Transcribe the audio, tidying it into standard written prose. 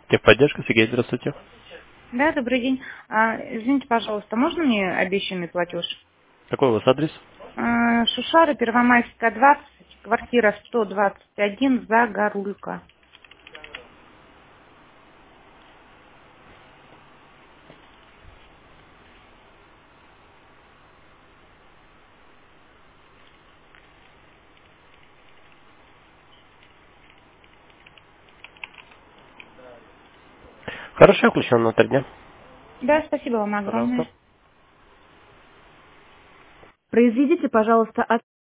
Техподдержка, Сергей, здравствуйте. Да, добрый день. Извините, пожалуйста, можно мне обещанный платеж? Какой у вас адрес? Шушара, Первомайская, 20, квартира 121, Загорулька. Хорошо, я включен на 3 дня. Да, спасибо вам огромное. Пожалуйста. Произведите, пожалуйста,